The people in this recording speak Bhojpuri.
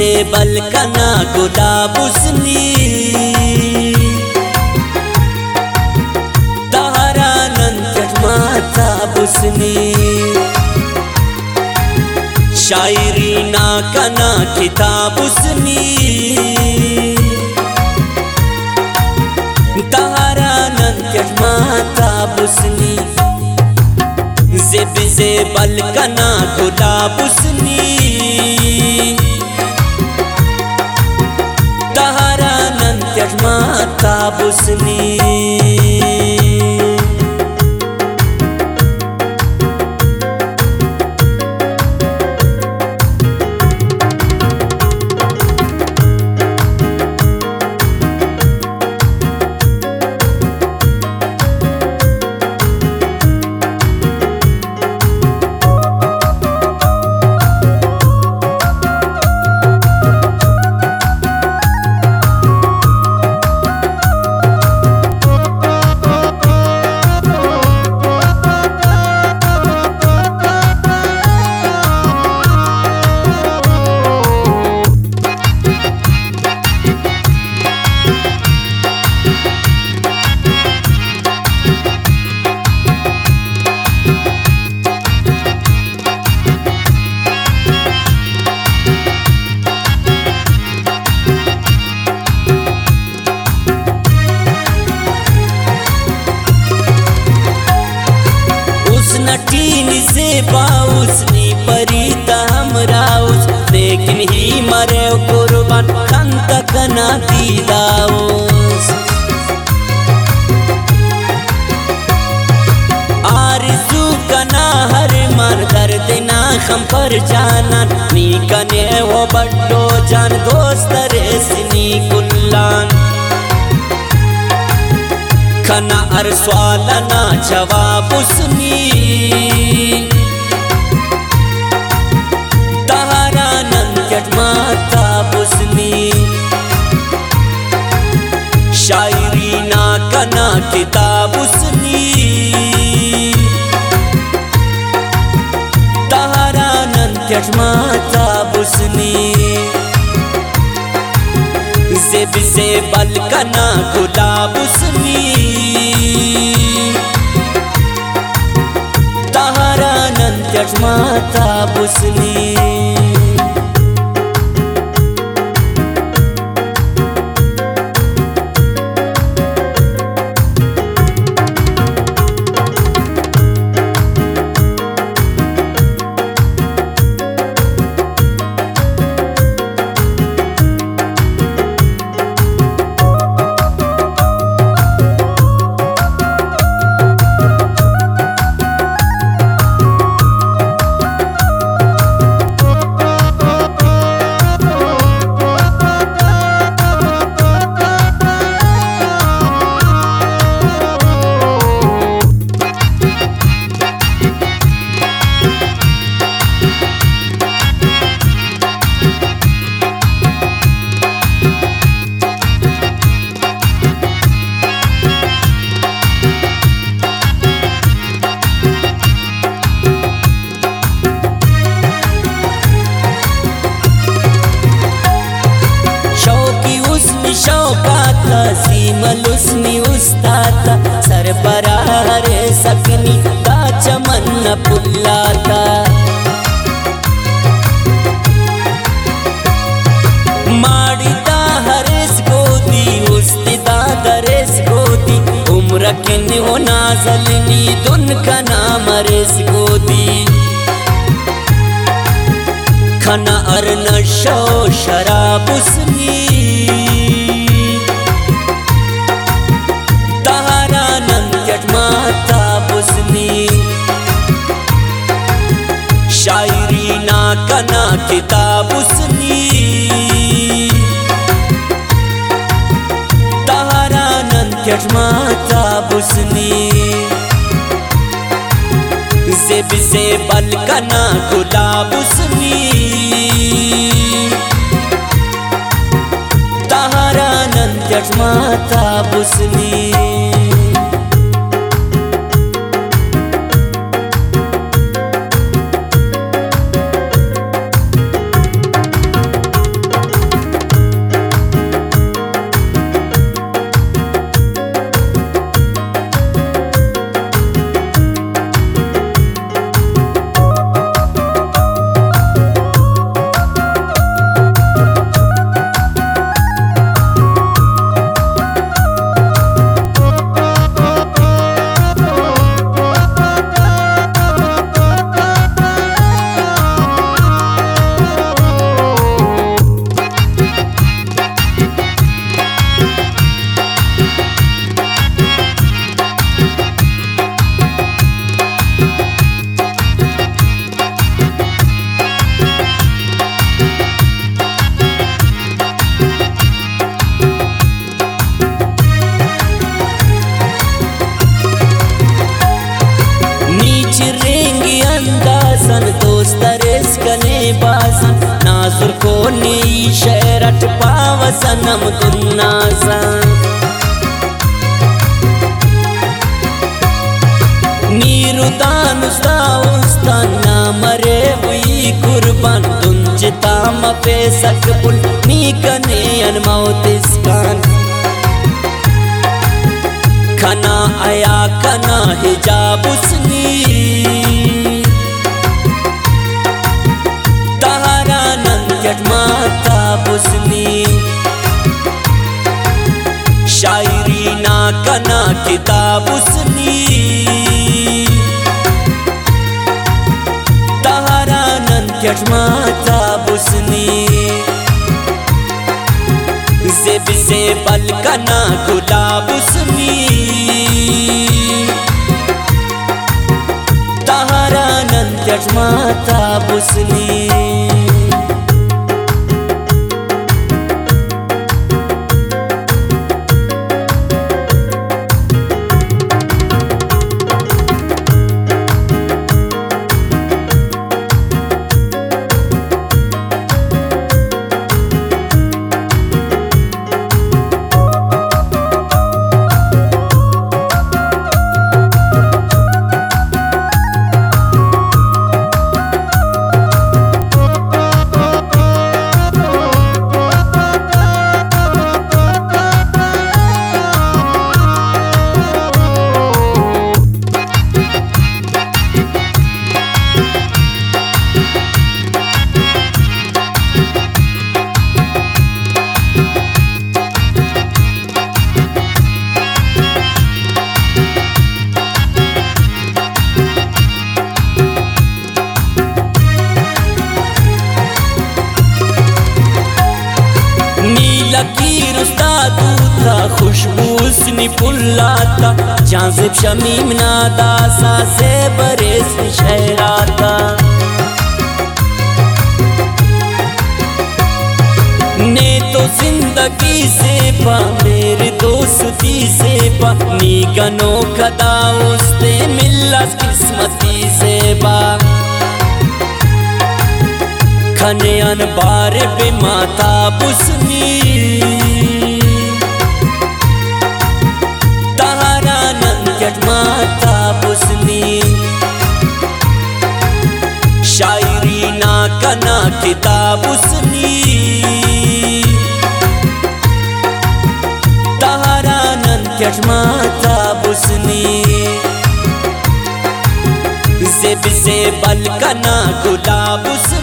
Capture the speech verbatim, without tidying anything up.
से बलकना गुलाब उसनी तारा नंद माता बुसनी शायरी ना कना किताब उसनी तारा नंद माता बुसनी ज़ेब से बलकना गुलाब उसनी तारा नंद माता बुसनी नटीन से बाउसनी परीता हमराउस लेकिन ही मरे कुर्बान खंत कना दीदाउस आरज़ू कना हर मन दर्द ना खम पर जाना नी कने वो बड्डो जान दोस्त रेसनी कुल्लान खना अर सवालना जवाब उसनी तारा नंद माता बुसनी शायरी ना कना किताब उसनी तारा नंद माता बुसनी ज़ेब से बलकना गुलाब उसनी तारा नंद माता बुसनी शौकाता सीमल उसनी उस्ताता सरबराह सकनी का चमन न पुल्लाता माड़ीता हरेस गोदी उस्तिदा दरेस गोदी उम्र किन हो नाजलनी दुन का नाम रेस गोदी खना अर नशो शराब उसनी तारा नंद माता बुसनी शायरी ना कना किताब उसनी तारा नंद माता बुसनी ज़ेब से बलकना गुलाब उसनी तारा नंद माता बुसनी। वसनम दुन्नासा नीरु दानुस्ता उस्ताना मरे हुई कुर्बान दुंजता मपे सकपुल नीकने अनमौतिस्कान खना आया खना हिजाब उसनी तहारा नंजट माता बुसनी शायरी ना कना किताब उसनी तहारा नंजट माता बुसनी ज़ेब से बलकना गुलाब उसनी तहारा नंजट माता बुसनी लकीर उस्तादू था खुशबू उसनी पुल्लाता जाज़िब शमीम नादा सा से बरेस शहराता ने तो जिंदगी से पा मेरे दोस्ती से पा नी गनो खदा उस्ते मिल्ला किस्मती से बा खने अनबार पे माता बुसनी तहारा नंजट माता बुसनी शायरी ना कना किताब उसनी तहारा नंजट माता बुसनी ज़ेब से बलकना गुलाब उसनी